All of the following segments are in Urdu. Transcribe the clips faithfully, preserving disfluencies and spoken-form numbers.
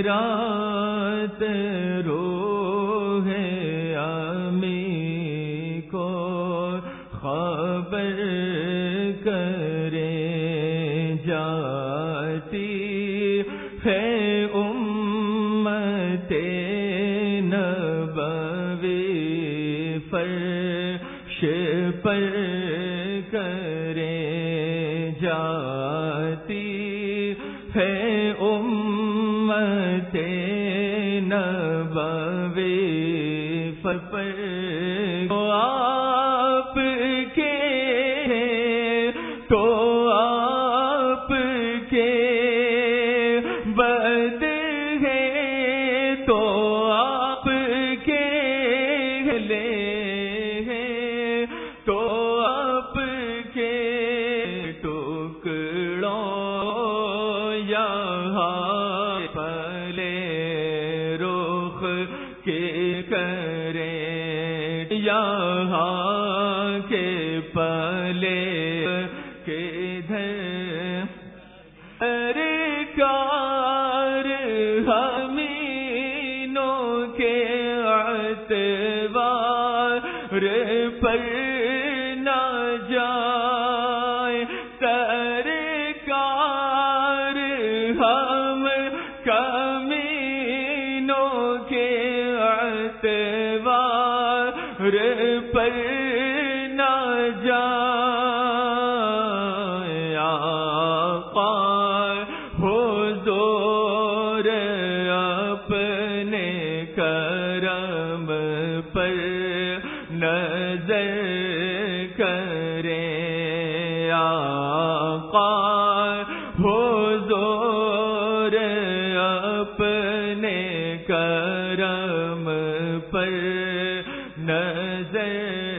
رات روح امی کو خبر کرے جاتی ہے امت نبوی فرش پر کرے جاتی ہے امت نبوی فرش پر آپ کے تو آپ کے بد ہے تو آپ کے لے ہیں تو آپ کے ٹکڑوں یہاں پلے رخ کے کرے یہاں کے پلے کے دھر کار ہمینوں کے اعتبار پر نہ جائے سرکار ہم کمینوں کے اعتبار پر نہ جائے آقا حضور اپنے کرم پر نظر کرے آقا حضور اپنے کرم پر نظر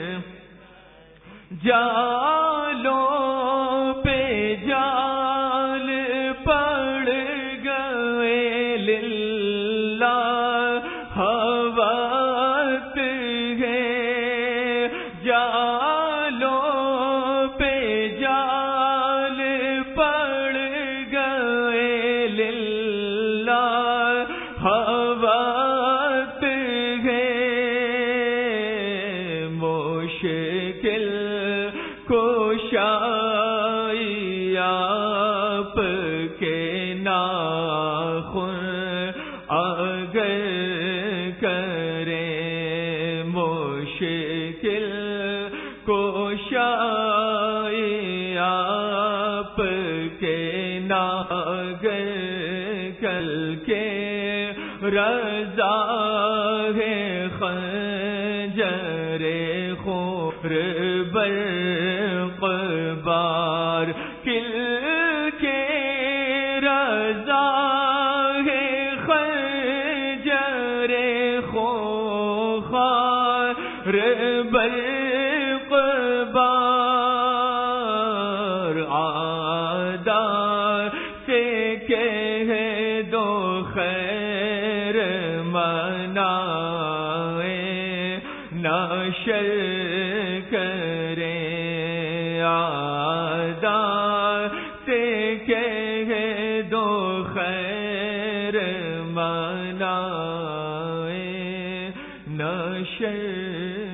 جالوں پہ جال پڑ گئے للہ وقت ہے جالوں پہ جال پڑ گئے للہ وقت ہے مشکل کوشائی آپ کے ناخن اگر کرے مشکل کوشائی آپ کے ناگر کل کے رضا ہے خنجر خور برق بار کل کے رضا ہے خنجر خوخار برق بار عادا سے کہہ دو خیر منائے نہ شر کرے عادا سے کہہ دو خیر منائے نہ شر